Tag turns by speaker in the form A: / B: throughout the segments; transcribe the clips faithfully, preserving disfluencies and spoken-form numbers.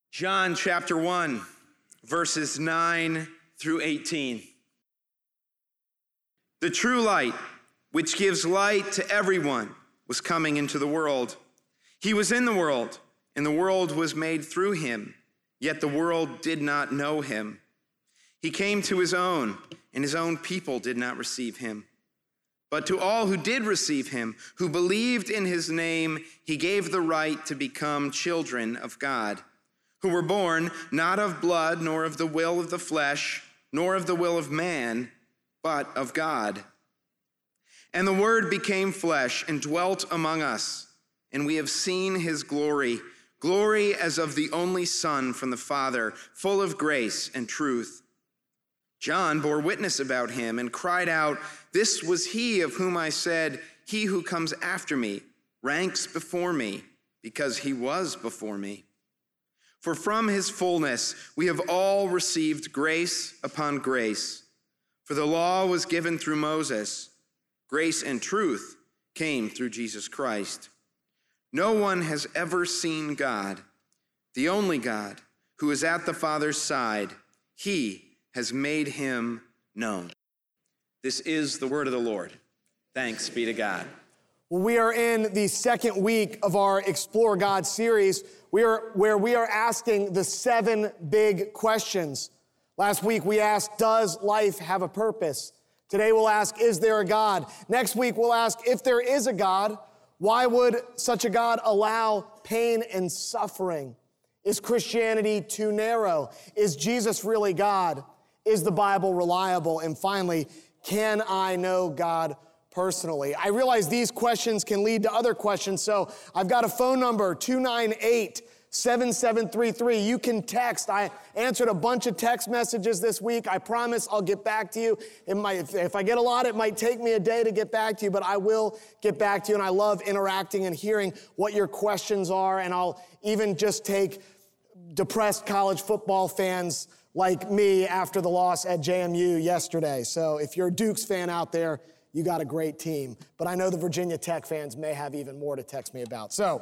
A: John chapter one, verses nine through eighteen. The true light, which gives light to everyone, was coming into the world. He was in the world, and the world was made through him, yet the world did not know him. He came to his own, and his own people did not receive him. But to all who did receive him, who believed in his name, he gave the right to become children of God, who were born not of blood, nor of the will of the flesh, nor of the will of man, but of God. And the Word became flesh and dwelt among us, and we have seen his glory, glory as of the only Son from the Father, full of grace and truth. John bore witness about him and cried out, "This was he of whom I said, 'He who comes after me ranks before me, because he was before me.' For from his fullness we have all received grace upon grace. For the law was given through Moses. Grace and truth came through Jesus Christ. No one has ever seen God, the only God, who is at the Father's side. He has made him known." This is the word of the Lord. Thanks be to God.
B: Well, we are in the second week of our Explore God series, we are, where we are asking the seven big questions. Last week we asked, does life have a purpose? Today we'll ask, is there a God? Next week we'll ask, if there is a God, why would such a God allow pain and suffering? Is Christianity too narrow? Is Jesus really God? Is the Bible reliable? And finally, can I know God personally? I realize these questions can lead to other questions, so I've got a phone number, two nine eight, seven seven three three. You can text. I answered a bunch of text messages this week. I promise I'll get back to you. It might, if I get a lot, it might take me a day to get back to you, but I will get back to you, and I love interacting and hearing what your questions are, and I'll even just take depressed college football fans like me after the loss at J M U yesterday. So if you're a Dukes fan out there, you got a great team. But I know the Virginia Tech fans may have even more to text me about. So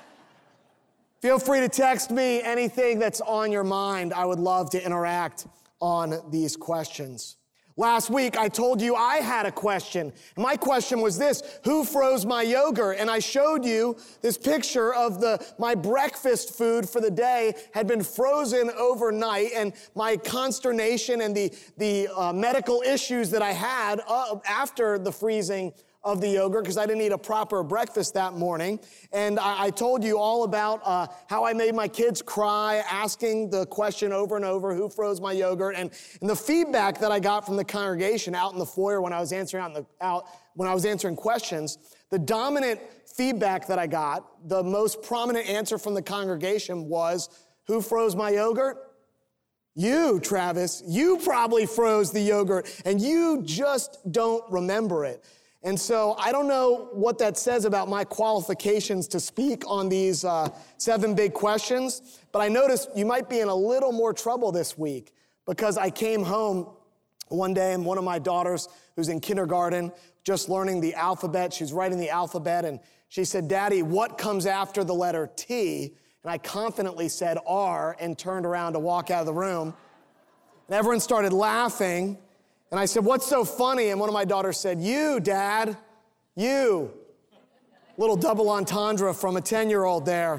B: feel free to text me anything that's on your mind. I would love to interact on these questions. Last week, I told you I had a question. My question was this: who froze my yogurt? And I showed you this picture of the my breakfast food for the day had been frozen overnight, and my consternation and the, the uh, medical issues that I had uh, after the freezing of the yogurt, because I didn't eat a proper breakfast that morning. And I, I told you all about uh, how I made my kids cry, asking the question over and over, who froze my yogurt? And, and the feedback that I got from the congregation out in the foyer when I was answering out, in the, out when I was answering questions, the dominant feedback that I got, the most prominent answer from the congregation was, who froze my yogurt? You, Travis. You probably froze the yogurt, and you just don't remember it. And so I don't know what that says about my qualifications to speak on these uh, seven big questions, but I noticed you might be in a little more trouble this week, because I came home one day and one of my daughters, who's in kindergarten, just learning the alphabet, she's writing the alphabet, and she said, "Daddy, what comes after the letter T?" And I confidently said R and turned around to walk out of the room. And everyone started laughing. And I said, "What's so funny?" And one of my daughters said, "You, Dad, you." Little double entendre from a ten-year-old there.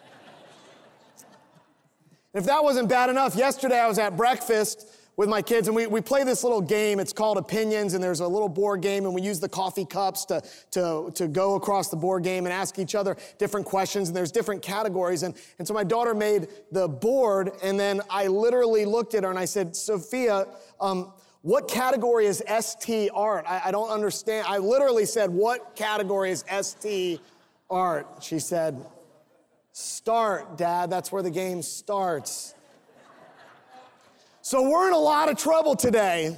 B: And if that wasn't bad enough, yesterday I was at breakfast with my kids, and we, we play this little game. It's called Opinions, and there's a little board game, and we use the coffee cups to, to, to go across the board game and ask each other different questions, and there's different categories. And, and so my daughter made the board, and then I literally looked at her, and I said, "Sophia, um, what category is S T art? I, I don't understand." I literally said, "What category is S T art?" She said, "Start, Dad. That's where the game starts." So we're in a lot of trouble today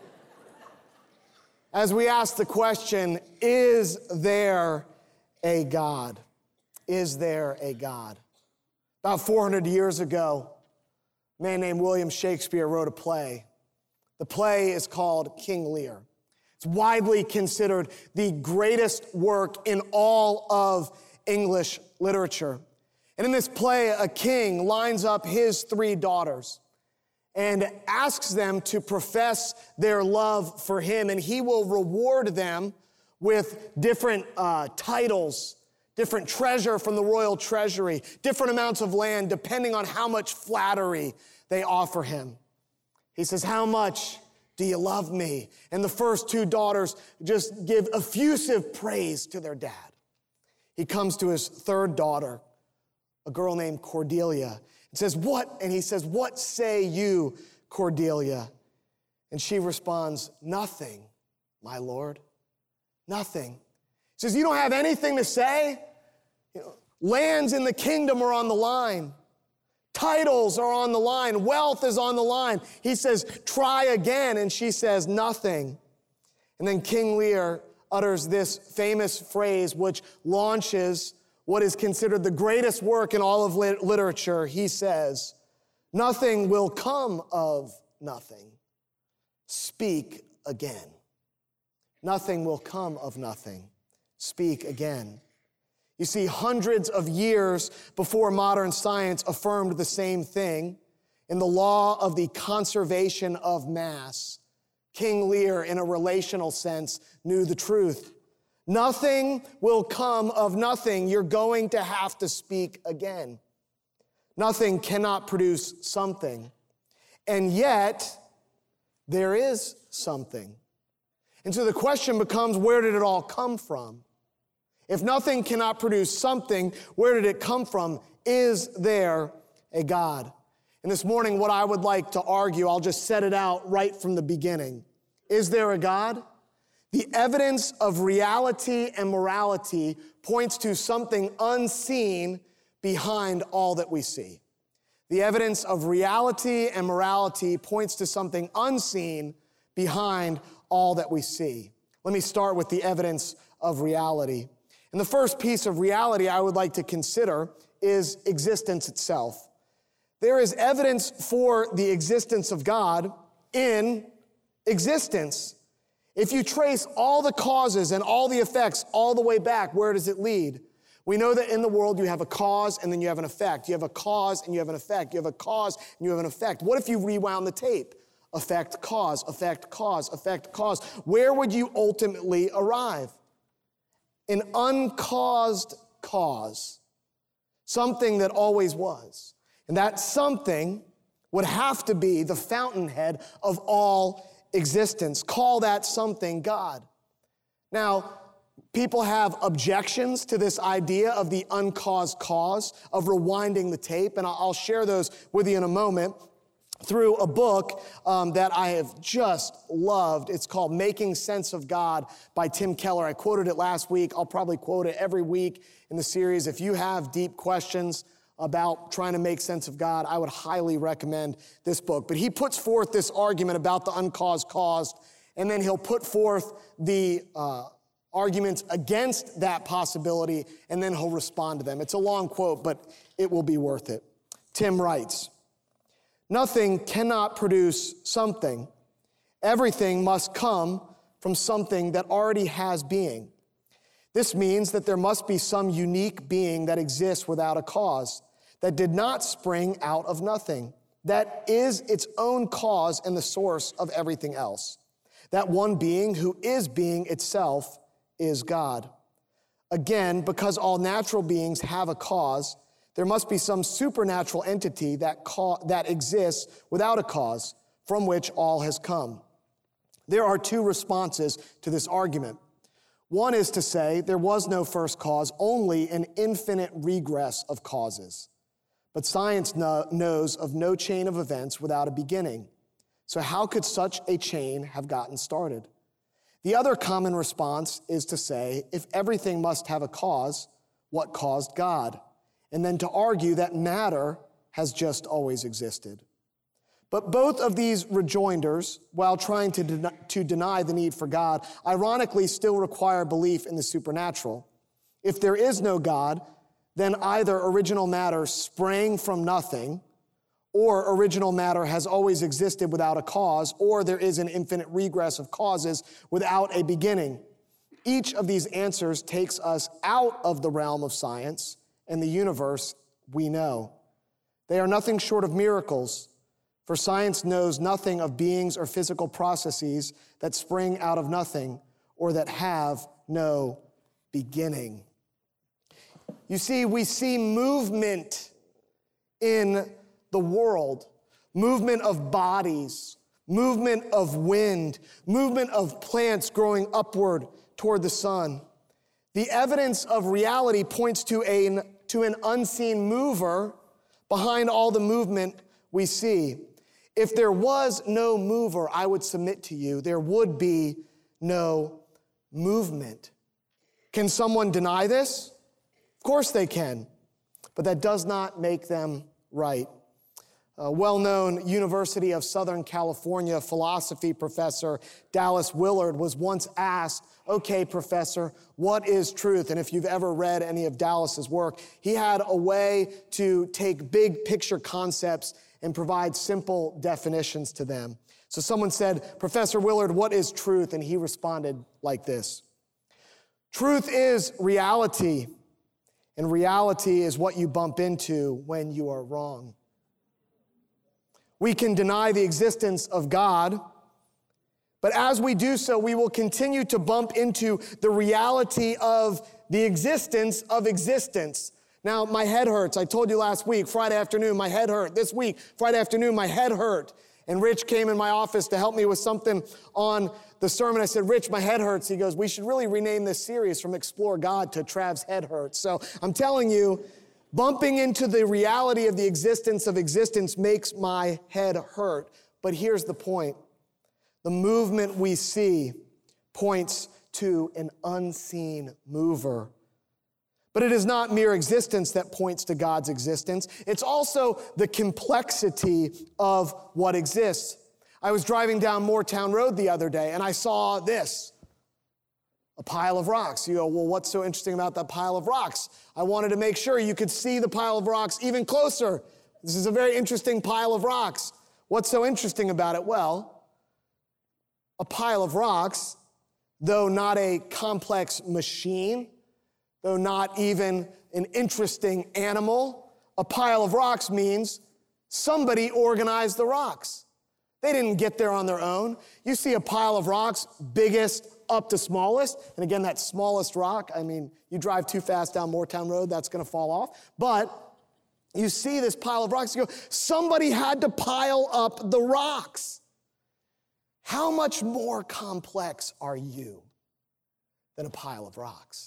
B: as we ask the question, is there a God? Is there a God? About four hundred years ago, a man named William Shakespeare wrote a play. The play is called King Lear. It's widely considered the greatest work in all of English literature. And in this play, a king lines up his three daughters and asks them to profess their love for him, and he will reward them with different uh, titles, different treasure from the royal treasury, different amounts of land, depending on how much flattery they offer him. He says, "How much do you love me?" And the first two daughters just give effusive praise to their dad. He comes to his third daughter, a girl named Cordelia, and says, "What?" And he says, "What say you, Cordelia?" And she responds, "Nothing, my lord, nothing." He says, "You don't have anything to say?" You know, lands in the kingdom are on the line. Titles are on the line. Wealth is on the line. He says, "Try again." And she says, "Nothing." And then King Lear utters this famous phrase, which launches what is considered the greatest work in all of lit- literature. He says, "Nothing will come of nothing. Speak again." Nothing will come of nothing. Speak again. You see, hundreds of years before modern science affirmed the same thing, in the law of the conservation of mass, King Lear, in a relational sense, knew the truth. Nothing will come of nothing. You're going to have to speak again. Nothing cannot produce something. And yet, there is something. And so the question becomes, where did it all come from? If nothing cannot produce something, where did it come from? Is there a God? And this morning, what I would like to argue, I'll just set it out right from the beginning. Is there a God? The evidence of reality and morality points to something unseen behind all that we see. The evidence of reality and morality points to something unseen behind all that we see. Let me start with the evidence of reality. And the first piece of reality I would like to consider is existence itself. There is evidence for the existence of God in existence. If you trace all the causes and all the effects all the way back, where does it lead? We know that in the world you have a cause and then you have an effect. You have a cause and you have an effect. You have a cause and you have an effect. What if you rewound the tape? Effect, cause, effect, cause, effect, cause. Where would you ultimately arrive? An uncaused cause. Something that always was. And that something would have to be the fountainhead of all existence. Call that something God. Now, people have objections to this idea of the uncaused cause, of rewinding the tape, and I'll share those with you in a moment through a book um, that I have just loved. It's called Making Sense of God by Tim Keller. I quoted it last week. I'll probably quote it every week in the series. If you have deep questions about trying to make sense of God, I would highly recommend this book. But he puts forth this argument about the uncaused cause, and then he'll put forth the uh, arguments against that possibility, and then he'll respond to them. It's a long quote, but it will be worth it. Tim writes, "Nothing cannot produce something. Everything must come from something that already has being. This means that there must be some unique being that exists without a cause, that did not spring out of nothing, that is its own cause and the source of everything else. That one being who is being itself is God. Again, because all natural beings have a cause, there must be some supernatural entity that, ca- that exists without a cause, from which all has come. There are two responses to this argument. One is to say there was no first cause, only an infinite regress of causes. But science no- knows of no chain of events without a beginning. So how could such a chain have gotten started? The other common response is to say, if everything must have a cause, what caused God? And then to argue that matter has just always existed. But both of these rejoinders, while trying to, den- to deny the need for God, ironically still require belief in the supernatural. If there is no God, then either original matter sprang from nothing, or original matter has always existed without a cause, or there is an infinite regress of causes without a beginning. Each of these answers takes us out of the realm of science and the universe we know. They are nothing short of miracles, for science knows nothing of beings or physical processes that spring out of nothing or that have no beginning. You see, we see movement in the world, movement of bodies, movement of wind, movement of plants growing upward toward the sun. The evidence of reality points to, a, to an unseen mover behind all the movement we see. If there was no mover, I would submit to you, there would be no movement. Can someone deny this? Of course they can, but that does not make them right. A well-known University of Southern California philosophy professor, Dallas Willard, was once asked, okay, professor, what is truth? And if you've ever read any of Dallas's work, he had a way to take big picture concepts and provide simple definitions to them. So someone said, Professor Willard, what is truth? And he responded like this: truth is reality, and reality is what you bump into when you are wrong. We can deny the existence of God, but as we do so, we will continue to bump into the reality of the existence of existence. Now, my head hurts. I told you last week, Friday afternoon, my head hurt. This week, Friday afternoon, my head hurt. And Rich came in my office to help me with something on the sermon. I said, Rich, my head hurts. He goes, we should really rename this series from Explore God to Trav's Head Hurts. So I'm telling you, bumping into the reality of the existence of existence makes my head hurt. But here's the point. The movement we see points to an unseen mover. But it is not mere existence that points to God's existence. It's also the complexity of what exists. I was driving down Moortown Road the other day, and I saw this, a pile of rocks. You go, well, what's so interesting about that pile of rocks? I wanted to make sure you could see the pile of rocks even closer. This is a very interesting pile of rocks. What's so interesting about it? Well, a pile of rocks, though not a complex machine, though not even an interesting animal, a pile of rocks means somebody organized the rocks. They didn't get there on their own. You see a pile of rocks, biggest up to smallest, and again, that smallest rock, I mean, you drive too fast down Moortown Road, that's gonna fall off. But you see this pile of rocks, you go, somebody had to pile up the rocks. How much more complex are you than a pile of rocks?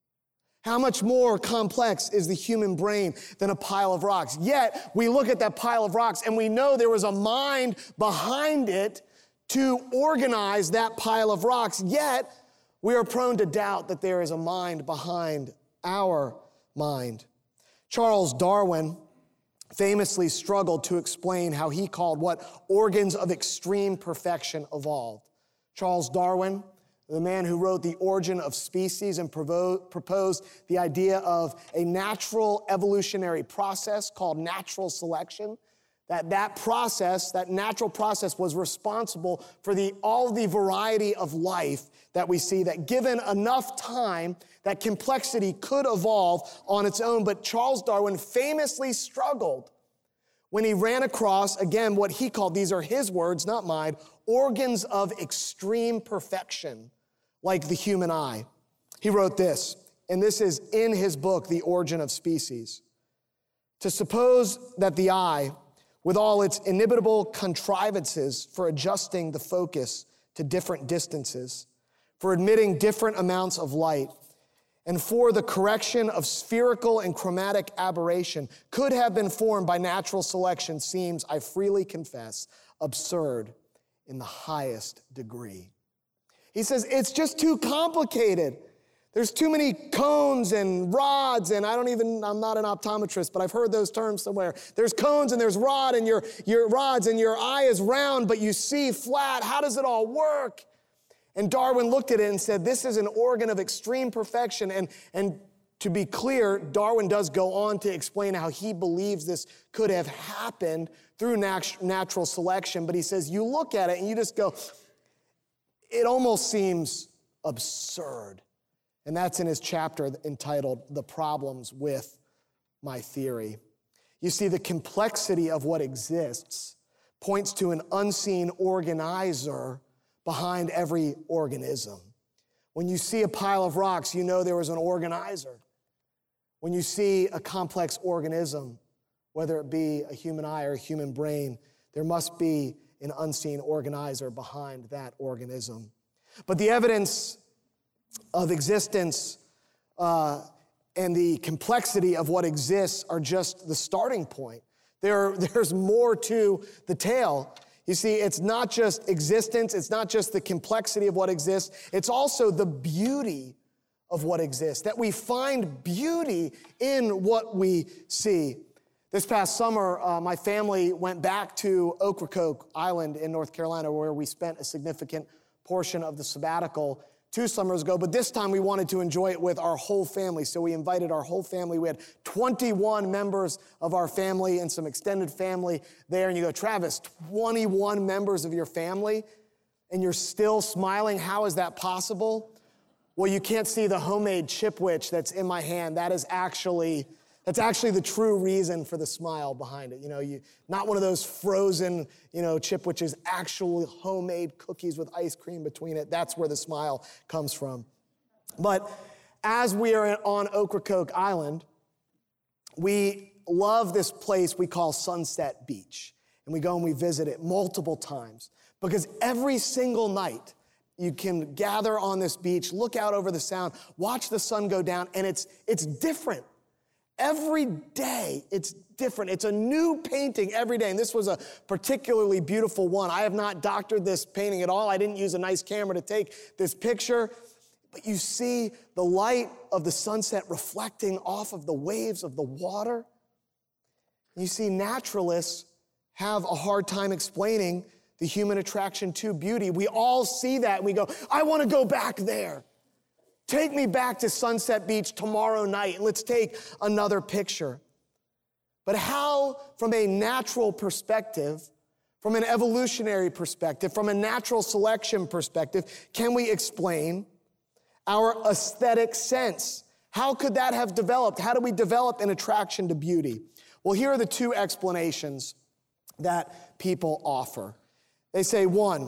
B: How much more complex is the human brain than a pile of rocks? Yet, we look at that pile of rocks and we know there was a mind behind it to organize that pile of rocks. Yet, we are prone to doubt that there is a mind behind our mind. Charles Darwin famously struggled to explain how he called what organs of extreme perfection evolved. Charles Darwin, the man who wrote The Origin of Species and proposed the idea of a natural evolutionary process called natural selection, that that process, that natural process was responsible for the, all the variety of life that we see, that given enough time, that complexity could evolve on its own. But Charles Darwin famously struggled when he ran across, again, what he called, these are his words, not mine, organs of extreme perfection, like the human eye. He wrote this, and this is in his book, The Origin of Species. To suppose that the eye, with all its inimitable contrivances for adjusting the focus to different distances, for admitting different amounts of light, and for the correction of spherical and chromatic aberration, could have been formed by natural selection seems, I freely confess, absurd in the highest degree. He says, it's just too complicated. There's too many cones and rods, and I don't even, I'm not an optometrist, but I've heard those terms somewhere. There's cones and there's rod and your, your rods, and your eye is round, but you see flat. How does it all work? And Darwin looked at it and said, this is an organ of extreme perfection. And, and to be clear, Darwin does go on to explain how he believes this could have happened through nat- natural selection. But he says, you look at it and you just go, it almost seems absurd. And that's in his chapter entitled, The Problems with My Theory. You see, the complexity of what exists points to an unseen organizer behind every organism. When you see a pile of rocks, you know there was an organizer. When you see a complex organism, whether it be a human eye or a human brain, there must be an unseen organizer behind that organism. But the evidence of existence uh, and the complexity of what exists are just the starting point. There, there's more to the tale. You see, it's not just existence, it's not just the complexity of what exists, it's also the beauty of what exists, that we find beauty in what we see. This past summer, uh, my family went back to Ocracoke Island in North Carolina, where we spent a significant portion of the sabbatical two summers ago, but this time we wanted to enjoy it with our whole family, so we invited our whole family. We had twenty-one members of our family and some extended family there, and you go, Travis, twenty-one members of your family, and you're still smiling? How is that possible? Well, you can't see the homemade Chipwich that's in my hand. That is actually, that's actually the true reason for the smile behind it. You know, you not one of those frozen, you know, Chipwiches, actual homemade cookies with ice cream between it. That's where the smile comes from. But as we are on Ocracoke Island, we love this place we call Sunset Beach. And we go and we visit it multiple times because every single night, you can gather on this beach, look out over the sound, watch the sun go down, and it's it's different. Every day, it's different. It's a new painting every day, and this was a particularly beautiful one. I have not doctored this painting at all. I didn't use a nice camera to take this picture, but you see the light of the sunset reflecting off of the waves of the water. You see naturalists have a hard time explaining the human attraction to beauty. We all see that and we go, I want to go back there. Take me back to Sunset Beach tomorrow night and let's take another picture. But how, from a natural perspective, from an evolutionary perspective, from a natural selection perspective, can we explain our aesthetic sense? How could that have developed? How do we develop an attraction to beauty? Well, here are the two explanations that people offer. They say, one,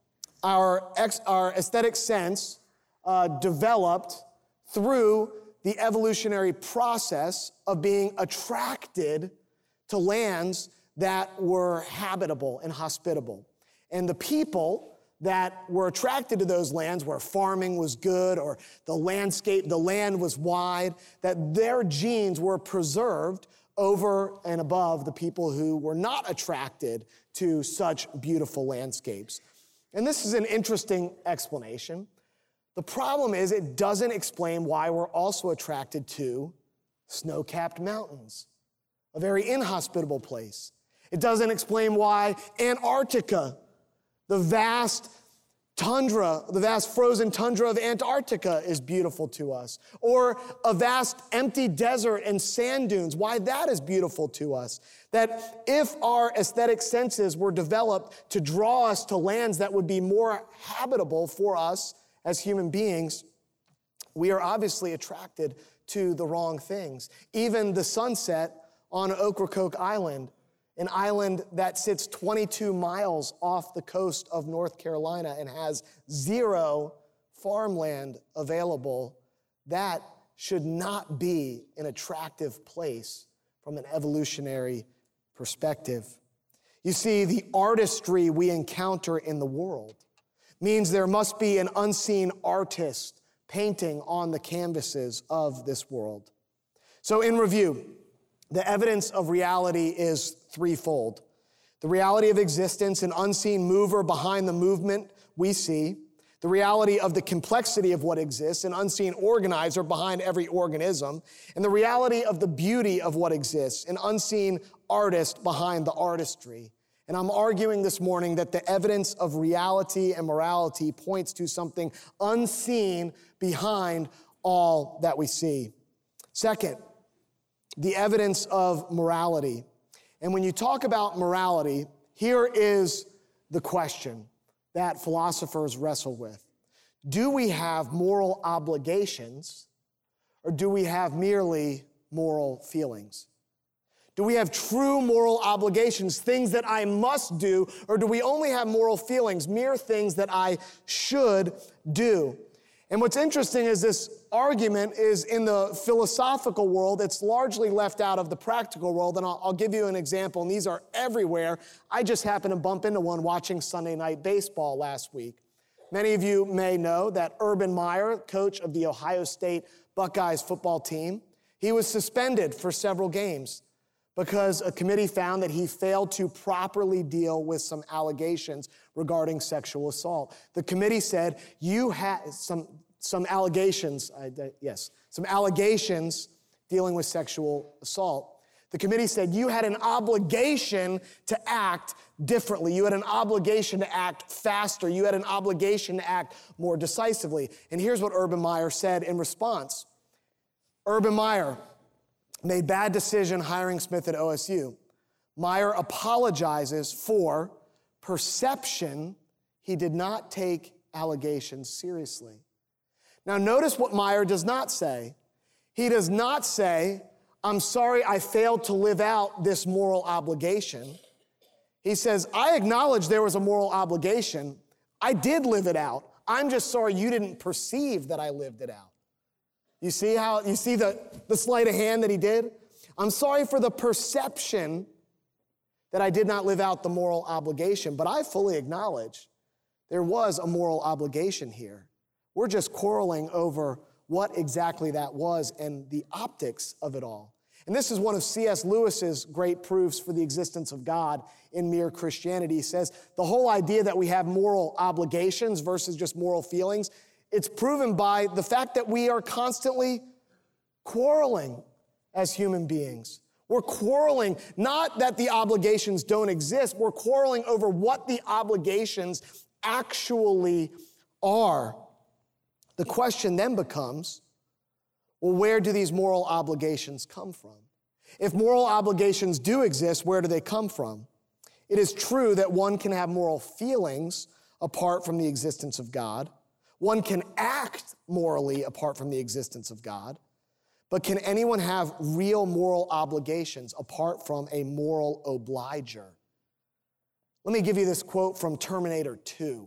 B: our, ex, our aesthetic sense uh, developed through the evolutionary process of being attracted to lands that were habitable and hospitable. And the people that were attracted to those lands where farming was good or the landscape, the land was wide, that their genes were preserved over and above the people who were not attracted to such beautiful landscapes. And this is an interesting explanation. The problem is it doesn't explain why we're also attracted to snow-capped mountains, a very inhospitable place. It doesn't explain why Antarctica, the vast tundra, the vast frozen tundra of Antarctica is beautiful to us, or a vast empty desert and sand dunes, why that is beautiful to us. That if our aesthetic senses were developed to draw us to lands that would be more habitable for us as human beings, we are obviously attracted to the wrong things. Even the sunset on Ocracoke Island, an island that sits twenty-two miles off the coast of North Carolina and has zero farmland available, that should not be an attractive place from an evolutionary perspective. You see, the artistry we encounter in the world means there must be an unseen artist painting on the canvases of this world. So in review, the evidence of reality is threefold. The reality of existence, an unseen mover behind the movement we see. The reality of the complexity of what exists, an unseen organizer behind every organism. And the reality of the beauty of what exists, an unseen artist behind the artistry. And I'm arguing this morning that the evidence of reality and morality points to something unseen behind all that we see. Second, the evidence of morality. And when you talk about morality, here is the question that philosophers wrestle with. Do we have moral obligations, or do we have merely moral feelings? Do we have true moral obligations, things that I must do, or do we only have moral feelings, mere things that I should do? And what's interesting is this argument is in the philosophical world, it's largely left out of the practical world, and I'll, I'll give you an example, and these are everywhere. I just happened to bump into one watching Sunday Night Baseball last week. Many of you may know that Urban Meyer, coach of the Ohio State Buckeyes football team, he was suspended for several games because a committee found that he failed to properly deal with some allegations regarding sexual assault. The committee said, you had some, some allegations, uh, yes, some allegations dealing with sexual assault. The committee said, you had an obligation to act differently. You had an obligation to act faster. You had an obligation to act more decisively. And here's what Urban Meyer said in response. Urban Meyer made bad decision hiring Smith at O S U. Meyer apologizes for perception he did not take allegations seriously. Now notice what Meyer does not say. He does not say, I'm sorry I failed to live out this moral obligation. He says, I acknowledge there was a moral obligation. I did live it out. I'm just sorry you didn't perceive that I lived it out. You see how, you see the, the sleight of hand that he did? I'm sorry for the perception that I did not live out the moral obligation, but I fully acknowledge there was a moral obligation here. We're just quarreling over what exactly that was and the optics of it all. And this is one of C S Lewis's great proofs for the existence of God in Mere Christianity. He says the whole idea that we have moral obligations versus just moral feelings, it's proven by the fact that we are constantly quarreling as human beings. We're quarreling, not that the obligations don't exist, we're quarreling over what the obligations actually are. The question then becomes, well, where do these moral obligations come from? If moral obligations do exist, where do they come from? It is true that one can have moral feelings apart from the existence of God. One can act morally apart from the existence of God. But can anyone have real moral obligations apart from a moral obliger? Let me give you this quote from Terminator two.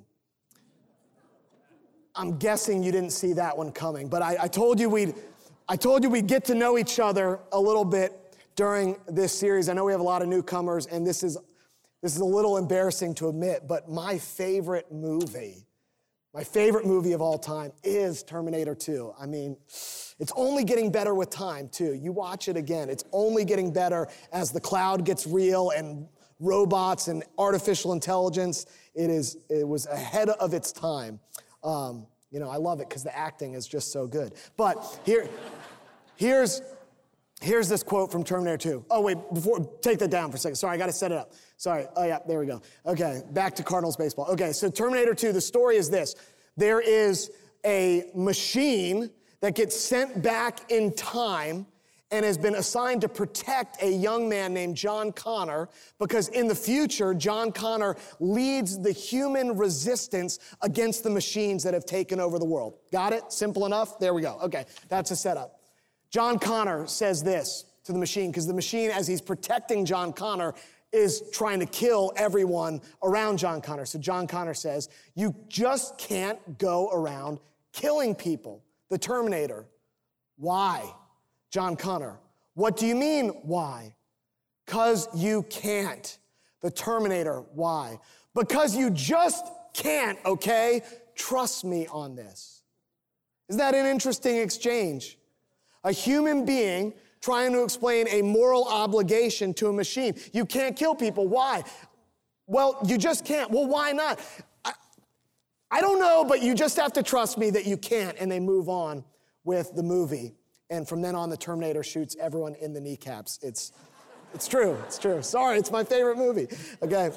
B: I'm guessing you didn't see that one coming, but I, I told you we'd I told you we'd get to know each other a little bit during this series. I know we have a lot of newcomers, and this is this is a little embarrassing to admit, but my favorite movie, my favorite movie of all time is Terminator two. I mean, it's only getting better with time, too. You watch it again, it's only getting better as the cloud gets real and robots and artificial intelligence. It is. It was ahead of its time. Um, you know, I love it because the acting is just so good. But here, here's, here's this quote from Terminator two. Oh, wait, before, take that down for a second. Sorry, I got to set it up. Sorry. Oh, yeah, there we go. Okay, back to Cardinals baseball. Okay, so Terminator two, the story is this. There is a machine that gets sent back in time and has been assigned to protect a young man named John Connor because in the future, John Connor leads the human resistance against the machines that have taken over the world. Got it? Simple enough? There we go. Okay, that's a setup. John Connor says this to the machine because the machine, as he's protecting John Connor, is trying to kill everyone around John Connor. So John Connor says, you just can't go around killing people. The Terminator. Why? John Connor, what do you mean, why? Because you can't. The Terminator, why? Because you just can't, okay? Trust me on this. Isn't that an interesting exchange? A human being trying to explain a moral obligation to a machine. You can't kill people, why? Well, you just can't. Well, why not? I, I don't know, but you just have to trust me that you can't, and they move on with the movie. And from then on, the Terminator shoots everyone in the kneecaps. It's, it's true, it's true. Sorry, it's my favorite movie. Okay.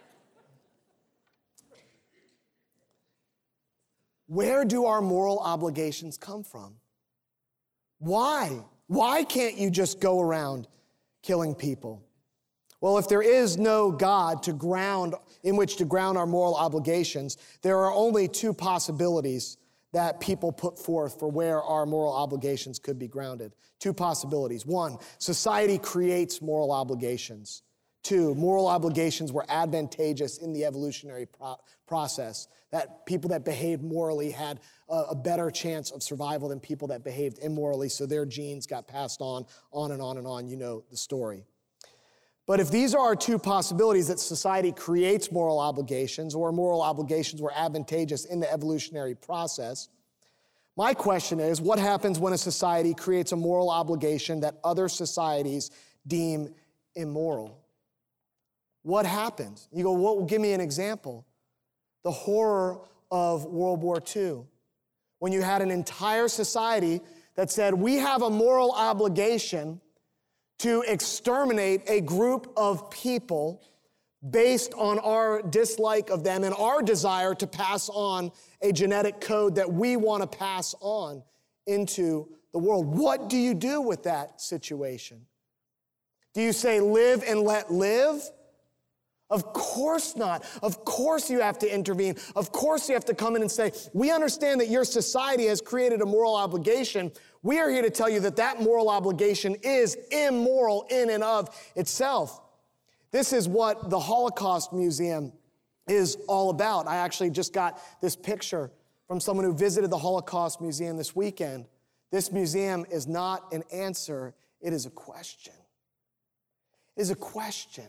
B: Where do our moral obligations come from? Why? Why can't you just go around killing people? Well, if there is no God to ground, in which to ground our moral obligations, there are only two possibilities that people put forth for where our moral obligations could be grounded. Two possibilities. One, society creates moral obligations. Two, moral obligations were advantageous in the evolutionary pro- process, that people that behaved morally had a, a better chance of survival than people that behaved immorally, so their genes got passed on, on and on and on. You know the story. But if these are our two possibilities, that society creates moral obligations or moral obligations were advantageous in the evolutionary process, my question is, what happens when a society creates a moral obligation that other societies deem immoral? What happens? You go, well, give me an example. The horror of World War Two, when you had an entire society that said, we have a moral obligation to exterminate a group of people based on our dislike of them and our desire to pass on a genetic code that we want to pass on into the world. What do you do with that situation? Do you say live and let live? Of course not. Of course you have to intervene. Of course you have to come in and say, we understand that your society has created a moral obligation. We are here to tell you that that moral obligation is immoral in and of itself. This is what the Holocaust Museum is all about. I actually just got this picture from someone who visited the Holocaust Museum this weekend. This museum is not an answer, it is a question. It is a question.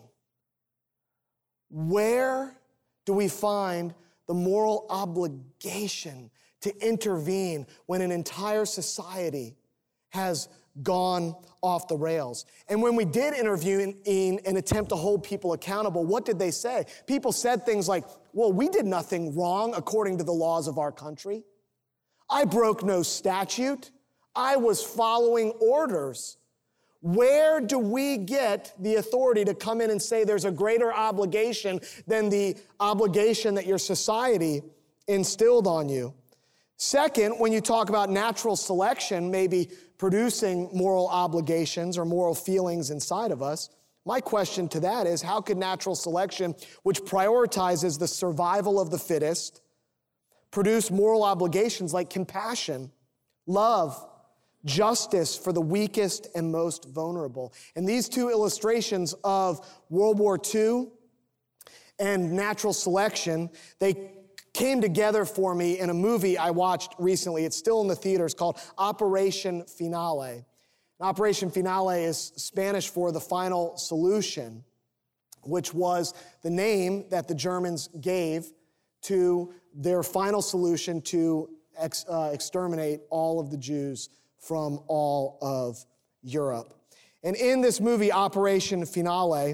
B: Where do we find the moral obligation to intervene when an entire society has gone off the rails? And when we did intervene and attempt to hold people accountable, what did they say? People said things like, well, we did nothing wrong according to the laws of our country. I broke no statute. I was following orders. Where do we get the authority to come in and say there's a greater obligation than the obligation that your society instilled on you? Second, when you talk about natural selection maybe producing moral obligations or moral feelings inside of us, my question to that is, how could natural selection, which prioritizes the survival of the fittest, produce moral obligations like compassion, love, justice for the weakest and most vulnerable? And these two illustrations of World War Two and natural selection, they came together for me in a movie I watched recently. It's still in the theaters, called Operation Finale. Operation Finale is Spanish for the final solution, which was the name that the Germans gave to their final solution to ex, uh, exterminate all of the Jews from all of Europe. And in this movie, Operation Finale,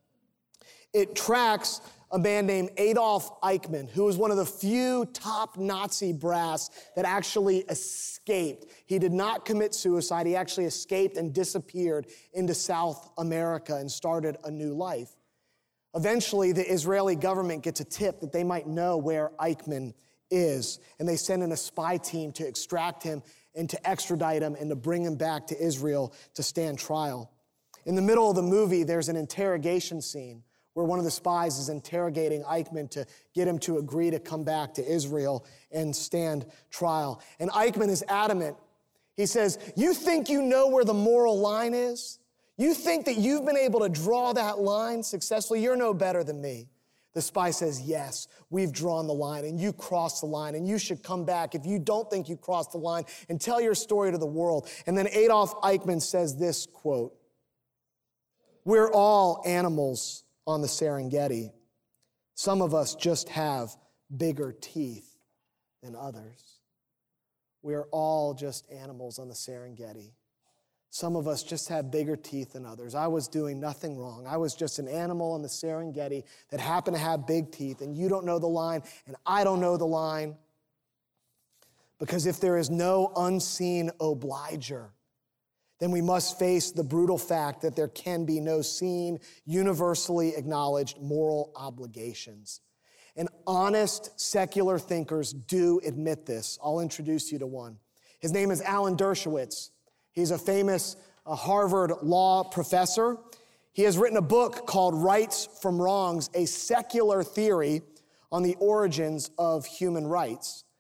B: it tracks a man named Adolf Eichmann, who was one of the few top Nazi brass that actually escaped. He did not commit suicide. He actually escaped and disappeared into South America and started a new life. Eventually, the Israeli government gets a tip that they might know where Eichmann is, and they send in a spy team to extract him and to extradite him and to bring him back to Israel to stand trial. In the middle of the movie, there's an interrogation scene where one of the spies is interrogating Eichmann to get him to agree to come back to Israel and stand trial. And Eichmann is adamant. He says, you think you know where the moral line is? You think that you've been able to draw that line successfully? You're no better than me. The spy says, yes, we've drawn the line, and you crossed the line, and you should come back if you don't think you crossed the line and tell your story to the world. And then Adolf Eichmann says this quote, we're all animals on the Serengeti. Some of us just have bigger teeth than others. We are all just animals on the Serengeti. Some of us just have bigger teeth than others. I was doing nothing wrong. I was just an animal on the Serengeti that happened to have big teeth, and you don't know the line, and I don't know the line. Because if there is no unseen obliger, then we must face the brutal fact that there can be no seen, universally acknowledged moral obligations. And honest, secular thinkers do admit this. I'll introduce you to one. His name is Alan Dershowitz. He's a famous uh, Harvard law professor. He has written a book called Rights from Wrongs, a secular theory on the origins of human rights.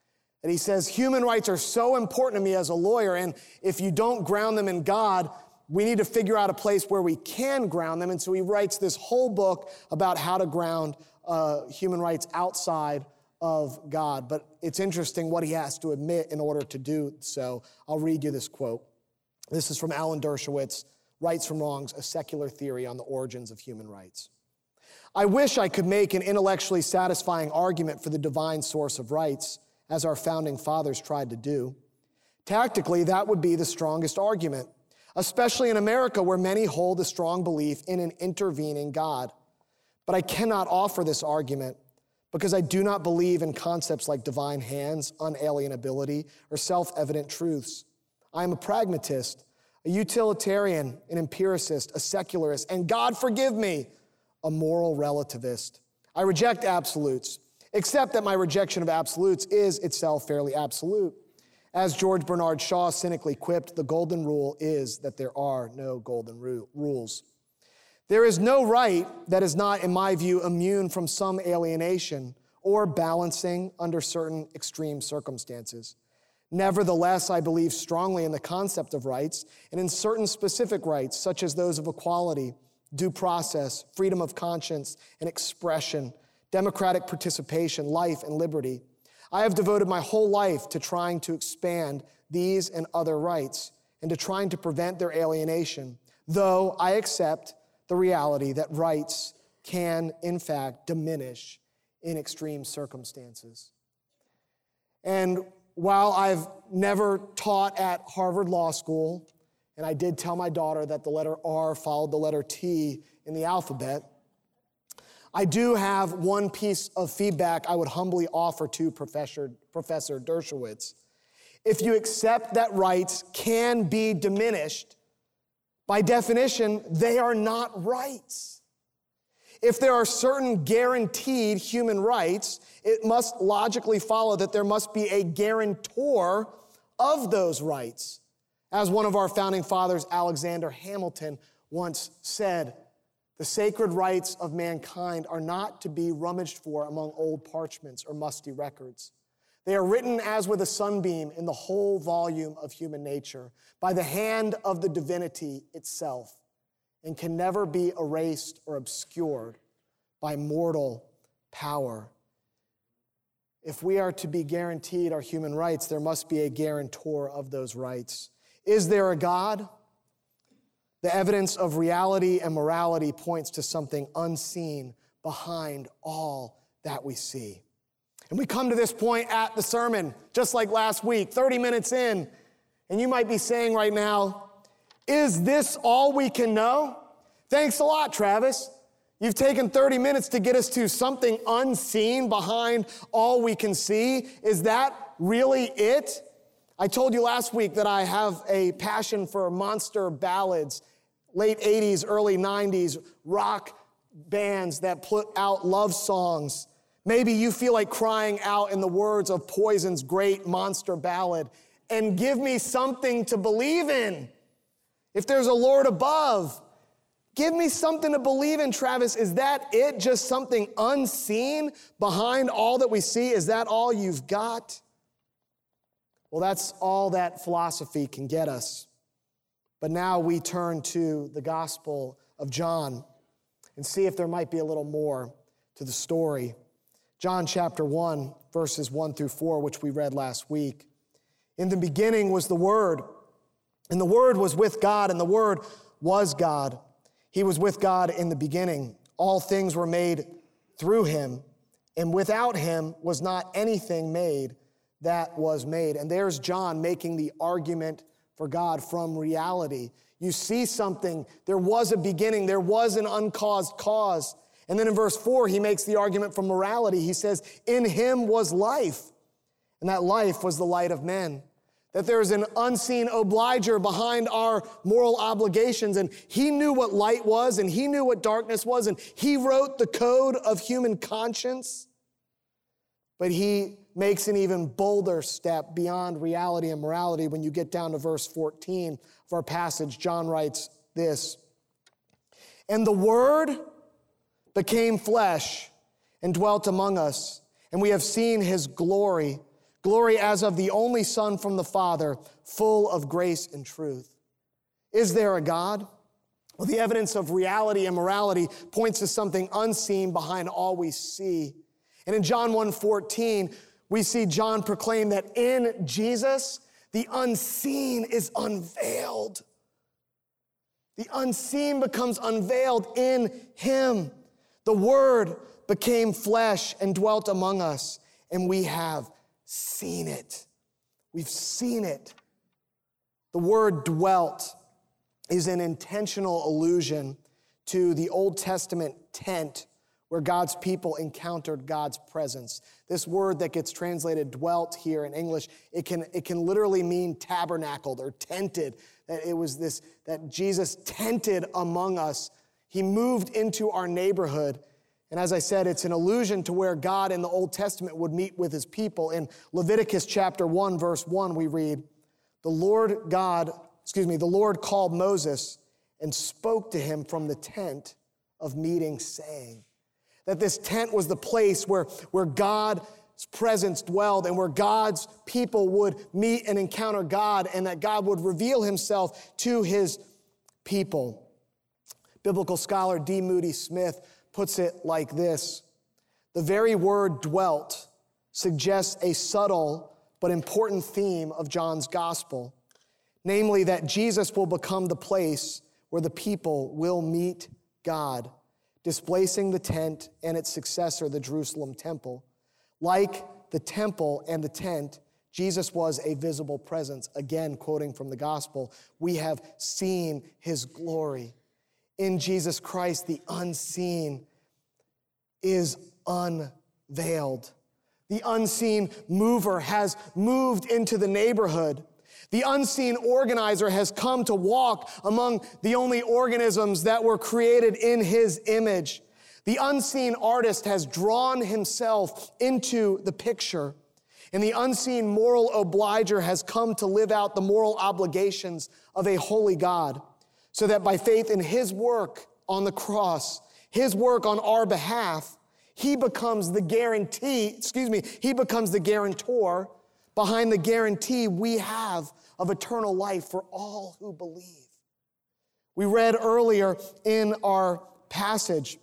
B: that he says, human rights are so important to me as a lawyer, and if you don't ground them in God, we need to figure out a place where we can ground them. And so he writes this whole book about how to ground uh, human rights outside of God. But it's interesting what he has to admit in order to do so. I'll read you this quote. This is from Alan Dershowitz, Rights from Wrongs, A Secular Theory on the Origins of Human Rights. I wish I could make an intellectually satisfying argument for the divine source of rights, as our founding fathers tried to do. Tactically, that would be the strongest argument, especially in America, where many hold a strong belief in an intervening God. But I cannot offer this argument because I do not believe in concepts like divine hands, unalienability, or self-evident truths. I am a pragmatist, a utilitarian, an empiricist, a secularist, and God forgive me, a moral relativist. I reject absolutes, except that my rejection of absolutes is itself fairly absolute. As George Bernard Shaw cynically quipped, the golden rule is that there are no golden ru- rules. There is no right that is not, in my view, immune from some alienation or balancing under certain extreme circumstances. Nevertheless, I believe strongly in the concept of rights and in certain specific rights, such as those of equality, due process, freedom of conscience and expression, democratic participation, life, and liberty. I have devoted my whole life to trying to expand these and other rights and to trying to prevent their alienation, though I accept the reality that rights can, in fact, diminish in extreme circumstances. And while I've never taught at Harvard Law School, and I did tell my daughter that the letter R followed the letter T in the alphabet, I do have one piece of feedback I would humbly offer to Professor, Professor Dershowitz. If you accept that rights can be diminished, by definition, they are not rights. If there are certain guaranteed human rights, it must logically follow that there must be a guarantor of those rights. As one of our founding fathers, Alexander Hamilton, once said, the sacred rights of mankind are not to be rummaged for among old parchments or musty records. They are written as with a sunbeam in the whole volume of human nature, by the hand of the divinity itself, and can never be erased or obscured by mortal power. If we are to be guaranteed our human rights, there must be a guarantor of those rights. Is there a God? The evidence of reality and morality points to something unseen behind all that we see. And we come to this point at the sermon, just like last week, thirty minutes in, and you might be saying right now, is this all we can know? Thanks a lot, Travis. You've taken thirty minutes to get us to something unseen behind all we can see. Is that really it? I told you last week that I have a passion for monster ballads, late eighties, early nineties, rock bands that put out love songs. Maybe you feel like crying out in the words of Poison's great monster ballad, and give me something to believe in. If there's a Lord above, give me something to believe in, Travis. Is that it? Just something unseen behind all that we see? Is that all you've got? Well, that's all that philosophy can get us. But now we turn to the Gospel of John and see if there might be a little more to the story. John chapter one, verses one through four, which we read last week. In the beginning was the Word, and the Word was with God, and the Word was God. He was with God in the beginning. All things were made through him, and without him was not anything made that was made. And there's John making the argument for God from reality. You see something, there was a beginning, there was an uncaused cause. And then in verse four, he makes the argument from morality. He says, in him was life, and that life was the light of men. That there's an unseen obliger behind our moral obligations, and he knew what light was, and he knew what darkness was, and he wrote the code of human conscience. But he makes an even bolder step beyond reality and morality. When you get down to verse fourteen of our passage, John writes this, and the Word became flesh and dwelt among us, and we have seen his glory, glory as of the only Son from the Father, full of grace and truth. Is there a God? Well, the evidence of reality and morality points to something unseen behind all we see. And in John one fourteen, we see John proclaim that in Jesus, the unseen is unveiled. The unseen becomes unveiled in him. The Word became flesh and dwelt among us, and we have seen it. We've seen it. The word dwelt is an intentional allusion to the Old Testament tent where God's people encountered God's presence. This word that gets translated dwelt here in English, it can, it can literally mean tabernacled or tented. That it was this, that Jesus tented among us. He moved into our neighborhood. And as I said, it's an allusion to where God in the Old Testament would meet with his people. In Leviticus chapter one, verse one, we read, the Lord God, excuse me, the Lord called Moses and spoke to him from the tent of meeting, saying, that this tent was the place where, where God's presence dwelled and where God's people would meet and encounter God, and that God would reveal himself to his people. Biblical scholar D. Moody Smith puts it like this: the very word dwelt suggests a subtle but important theme of John's gospel, namely that Jesus will become the place where the people will meet God, displacing the tent and its successor, the Jerusalem temple. Like the temple and the tent, Jesus was a visible presence. Again, quoting from the gospel, we have seen his glory. In Jesus Christ, the unseen is unveiled. The unseen mover has moved into the neighborhood. The unseen organizer has come to walk among the only organisms that were created in his image. The unseen artist has drawn himself into the picture, and the unseen moral obliger has come to live out the moral obligations of a holy God, so that by faith in his work on the cross, his work on our behalf, he becomes the guarantee, excuse me, he becomes the guarantor behind the guarantee we have of eternal life for all who believe. We read earlier in our passage,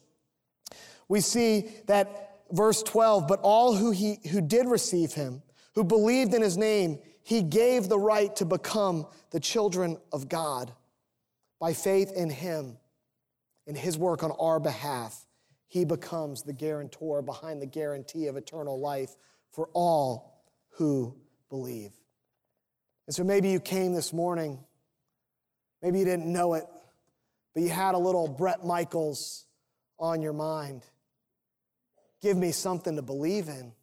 B: we see that verse twelve, but all who he who did receive him, who believed in his name, he gave the right to become the children of God. By faith in him, in his work on our behalf, he becomes the guarantor behind the guarantee of eternal life for all who believe. And so maybe you came this morning, maybe you didn't know it, but you had a little Bret Michaels on your mind. Give me something to believe in.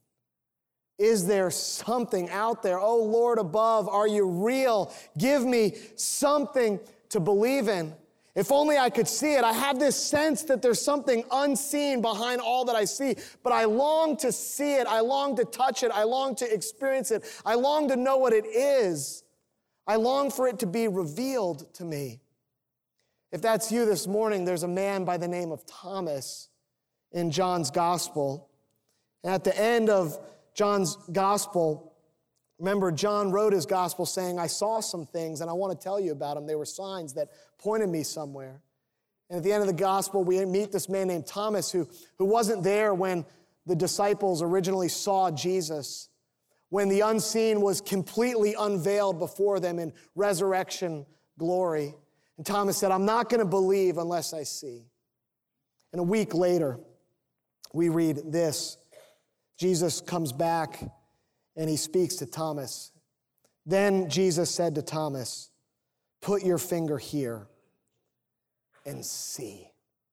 B: Is there something out there? Oh, Lord above, are you real? Give me something to believe in. If only I could see it. I have this sense that there's something unseen behind all that I see, but I long to see it. I long to touch it. I long to experience it. I long to know what it is. I long for it to be revealed to me. If that's you this morning, there's a man by the name of Thomas in John's gospel. And at the end of John's gospel, remember, John wrote his gospel saying, I saw some things and I want to tell you about them. They were signs that pointed me somewhere. And at the end of the gospel, we meet this man named Thomas who, who wasn't there when the disciples originally saw Jesus, when the unseen was completely unveiled before them in resurrection glory. And Thomas said, I'm not going to believe unless I see. And a week later, we read this. Jesus comes back and he speaks to Thomas. Then Jesus said to Thomas, put your finger here and see.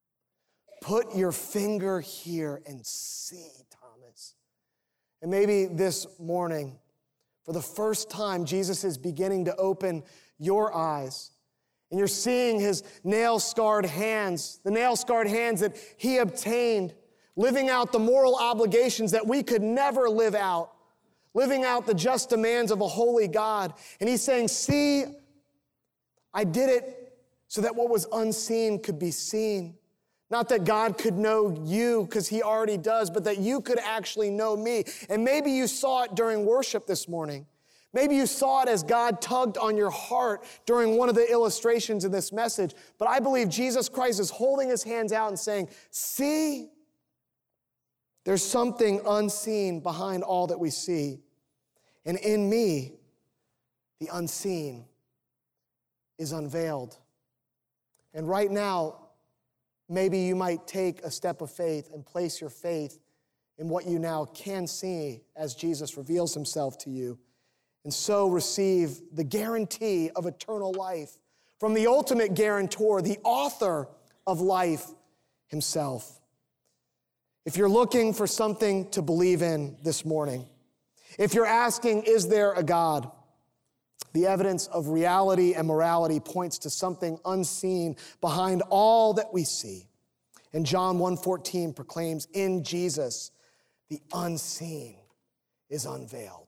B: Put your finger here and see, Thomas. And maybe this morning, for the first time, Jesus is beginning to open your eyes. And you're seeing his nail-scarred hands, the nail-scarred hands that he obtained, living out the moral obligations that we could never live out, living out the just demands of a holy God. And he's saying, see, I did it so that what was unseen could be seen. Not that God could know you because he already does, but that you could actually know me. And maybe you saw it during worship this morning. Maybe you saw it as God tugged on your heart during one of the illustrations in this message. But I believe Jesus Christ is holding his hands out and saying, see, there's something unseen behind all that we see. And in me, the unseen is unveiled. And right now, maybe you might take a step of faith and place your faith in what you now can see as Jesus reveals himself to you, and so receive the guarantee of eternal life from the ultimate guarantor, the author of life himself. If you're looking for something to believe in this morning, if you're asking, is there a God? The evidence of reality and morality points to something unseen behind all that we see. And John one fourteen proclaims, in Jesus, the unseen is unveiled.